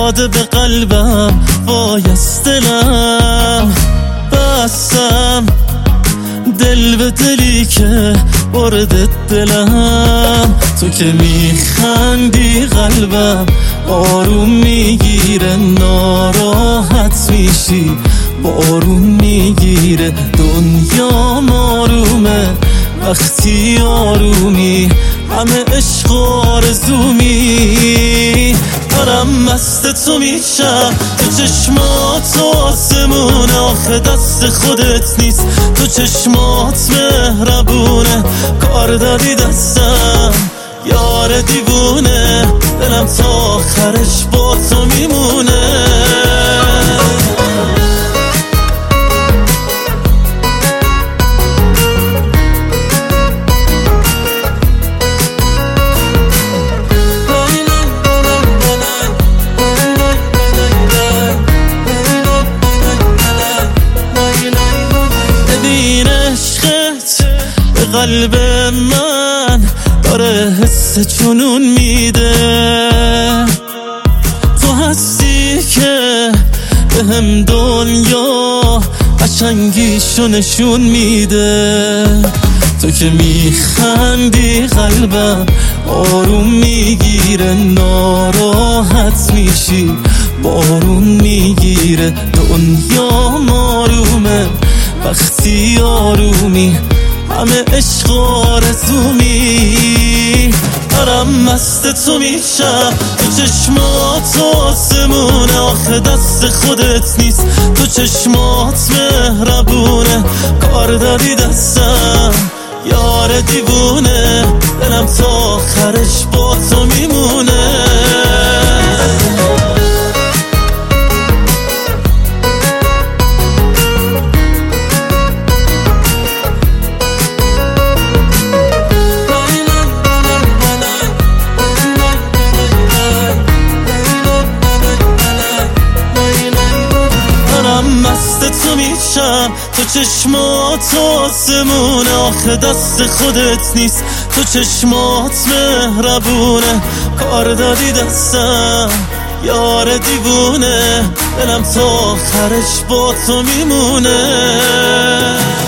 داده به قلبم، وای از دلم بستم، دل به دلی که برده دلم. تو که میخندی قلبم آروم میگیره، ناراحت میشی بارون میگیره. دنیا آرومه وقتی آرومی، همه عشق آرزومی. دارم مست تو میشم، تو چشمات آسمونه، آخه دست خودت نیست، تو چشمات مهربونه. کار دادی دستم یار دیوونه، دلم تا آخرش با تو میمونه. قلب من داره حس جنون میده، تو هستی که بهم دنیا قشنگیشو نشون میده. تو که میخندی قلبم آروم میگیره، ناراحت میشی بارون میگیره. دنیا آرومه وقتی آرومی، همه عشق آرزومی. دارم مست تو میشم، تو چشمات آسمونه، آخه دست خودت نیست، تو چشمات مهربونه. کار دادی دستم یار دیوونه، دلم تا آخرش با تو میمونه. تو میشم، تو چشمات آسمونه، آخه دست خودت نیست، تو چشمات مهربونه. کار دادی دستم یار دیوونه، دلم تا آخرش با تو میمونه.